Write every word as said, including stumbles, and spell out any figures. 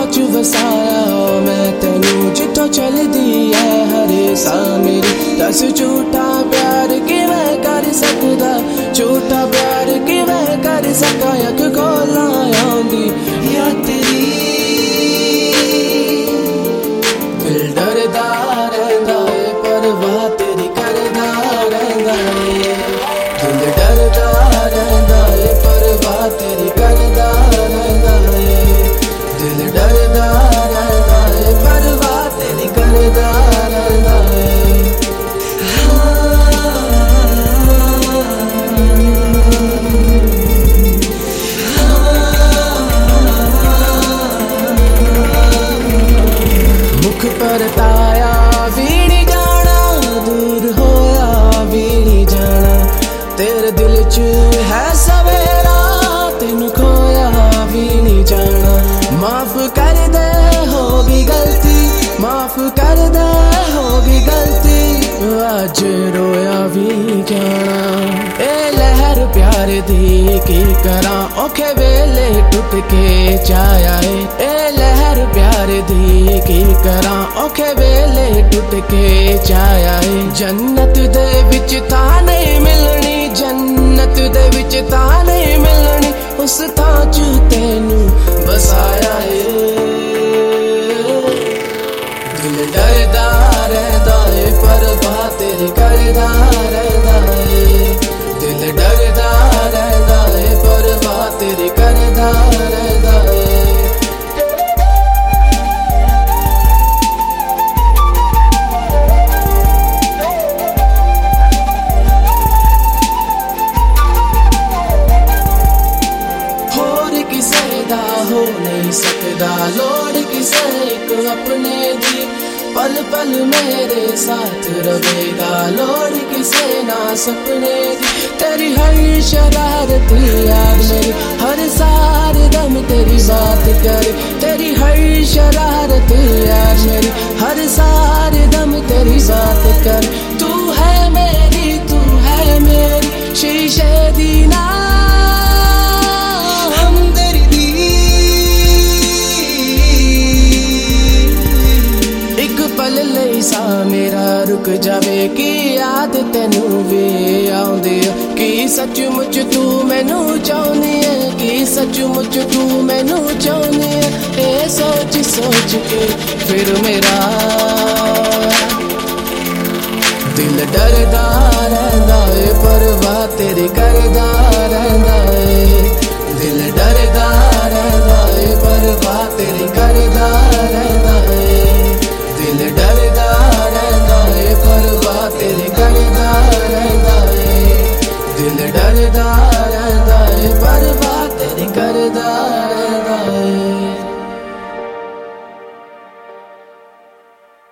च वसाया मैं तेनू जिथों चलदी है हरे सा मेरी। दस झूठा प्यार किवें कर सकदा, झूठा प्यार किवें कर सका। अख खोला आंदी या तेरी दिल डरदा रहिंदा है परवाह तेरी करदा रहिंदा है। दिल डरदा रहिंदा है परवाह तेरी करदा रहिंदा है। दिल डरदा रहिंदा है परवाह तेरी करदा रहिंदा है। मुख परताया भी नहीं जाना, दूर होया भी नहीं जाना। तेरे दिल च है सवेरा, तेनू खोया भी नहीं जाना। माफ कर दे होगी गलती, माफ कर दे होगी गलती। अज रोया भी जाना। ए लहर प्यार दी की करा, औखे वेले टुट के जाया है। ए लहर प्यार दी की करा, औखे वेले टुट के जाया है। जन्नत दे विच तां नहीं मिलनी, जन्नत दे विच तां नहीं मिलनी। उस थां च तेनू बसाया है। दिल डरदा रहिंदा है परवाह तेरी करदा रहिंदा है। दिल डरदा रहिंदा है परवाह तेरी करदा रहिंदा है। होर किसे दा हो नहीं सकदा, लोड़ किसे एक अपने दी। पल पल मेरे साथ रहेगा, लोड़ किसे ना सपने दी। तेरी हर शरारत याद मेरी, हर सारे दम तेरी बात करे। तेरी हर शरारत याद मेरी, हर सारे दम तेरी बात करे। तू है मेरी, तू है मेरी शीशे दी ना पल लई सा मेरा रुक जावे की याद तेनू वे आउंदी है। की सचमुच तू मैनू चाहुंदी है, की सचमुच तू मैनू चाहुंदी है। ए सोच सोच के फिर मेरा दिल डरदा रहिंदा है परवाह तेरी करदा रहिंदा है। दिल डरदा रहिंदा है परवाह तेरी करदा रहिंदा है। दिल डरदा रहिंदा है परवाह तेरी करदा रहिंदा है। दिल डरदा रहिंदा है परवाह तेरी करदा रहिंदा है।